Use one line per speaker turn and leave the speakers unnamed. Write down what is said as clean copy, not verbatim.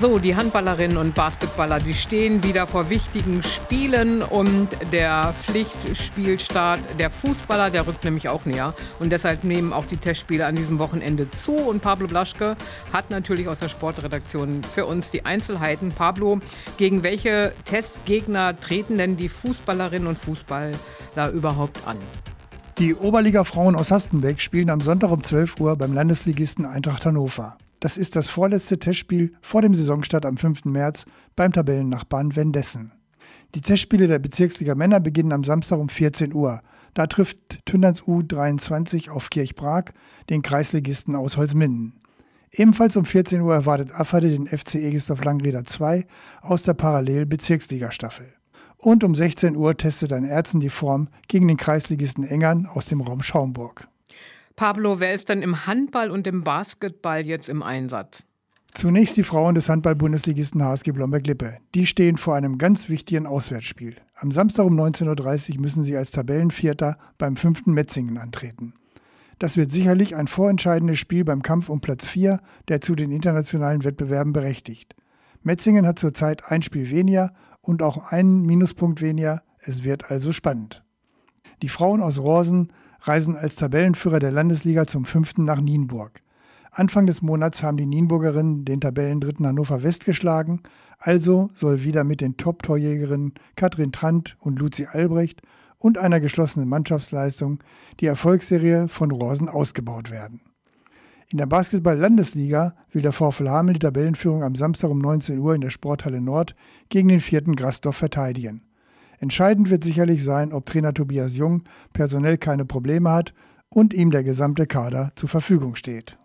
So, die Handballerinnen und Basketballer, die stehen wieder vor wichtigen Spielen und der Pflichtspielstart der Fußballer, der rückt nämlich auch näher. Und deshalb nehmen auch die Testspiele an diesem Wochenende zu. Und Pablo Blaschke hat natürlich aus der Sportredaktion für uns die Einzelheiten. Pablo, gegen welche Testgegner treten denn die Fußballerinnen und Fußballer überhaupt an?
Die Oberliga-Frauen aus Hastenbeck spielen am Sonntag um 12 Uhr beim Landesligisten Eintracht Hannover. Das ist das vorletzte Testspiel vor dem Saisonstart am 5. März beim Tabellennachbarn Wendessen. Die Testspiele der Bezirksliga Männer beginnen am Samstag um 14 Uhr. Da trifft Tünderns U23 auf Kirchbrag, den Kreisligisten aus Holzminden. Ebenfalls um 14 Uhr erwartet Afferde den FC Egestorf Langreder 2 aus der Parallel-Bezirksligastaffel. Und um 16 Uhr testet ein Erzen die Form gegen den Kreisligisten Engern aus dem Raum Schaumburg.
Pablo, wer ist denn im Handball und im Basketball jetzt im Einsatz?
Zunächst die Frauen des Handball-Bundesligisten HSG Blomberg-Lippe. Die stehen vor einem ganz wichtigen Auswärtsspiel. Am Samstag um 19.30 Uhr müssen sie als Tabellenvierter beim 5. Metzingen antreten. Das wird sicherlich ein vorentscheidendes Spiel beim Kampf um Platz 4, der zu den internationalen Wettbewerben berechtigt. Metzingen hat zurzeit ein Spiel weniger und auch einen Minuspunkt weniger. Es wird also spannend. Die Frauen aus Rohrsen reisen als Tabellenführer der Landesliga zum 5. nach Nienburg. Anfang des Monats haben die Nienburgerinnen den Tabellendritten Hannover West geschlagen, also soll wieder mit den Top-Torjägerinnen Katrin Trandt und Luzi Albrecht und einer geschlossenen Mannschaftsleistung die Erfolgsserie von Rohrsen ausgebaut werden. In der Basketball-Landesliga will der VfL Hameln die Tabellenführung am Samstag um 19 Uhr in der Sporthalle Nord gegen den 4. Grasdorf verteidigen. Entscheidend wird sicherlich sein, ob Trainer Tobias Jung personell keine Probleme hat und ihm der gesamte Kader zur Verfügung steht.